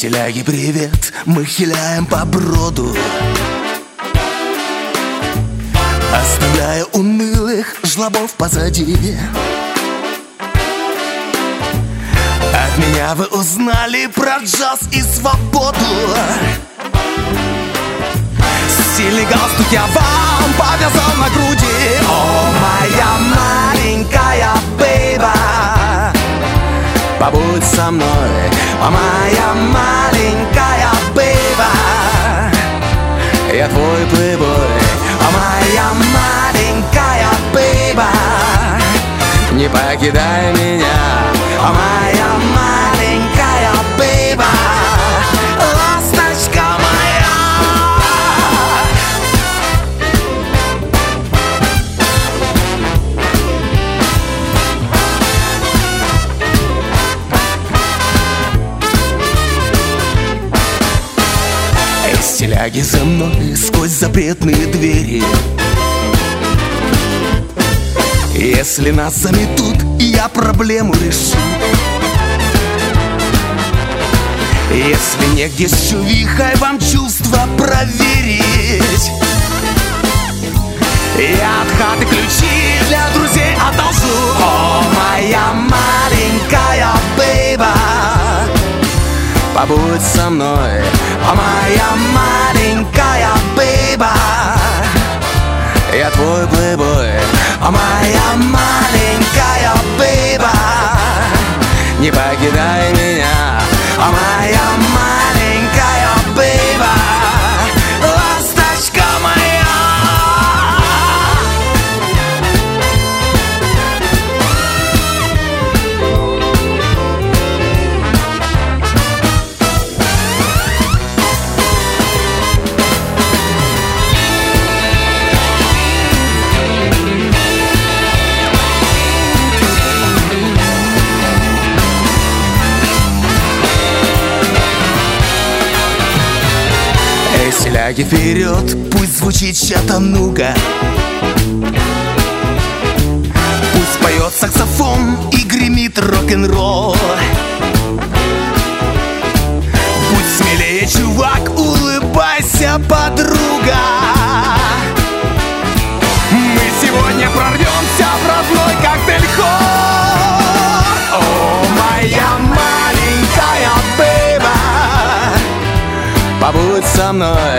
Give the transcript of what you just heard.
стиляги, привет, мы хиляем по броду, оставляя унылых жлобов позади. От меня вы узнали про джаз и свободу. Стильный галстук я вам повязал на груди. О, моя маленькая бейба, побудь со мной, о, моя маленькая бейба. Я твой плейбой, о, моя маленькая бейба. Не покидай меня, о, моя маленькая бейба. Ласточка моя. Стиляги за мной сквозь запретные двери. Если нас заметут, я проблему решу. Если негде с чувихой вам чувства проверить, я от хаты ключи для друзей одолжу. О, моя маленькая бейба, побудь со мной, о, моя маленькая бейба. Я твой плейбой, о, моя маленькая бейба. Не покидай меня, о, моя маленькая бейба. Ласточка моя. Стиляги вперед, пусть звучит чатануга, пусть поет саксофон и гремит рок-н-ролл. Будь смелее, чувак, улыбайся, подруга. Мы сегодня прорвемся в родной коктейль-холл. О, моя маленькая бейба, побудь со мной,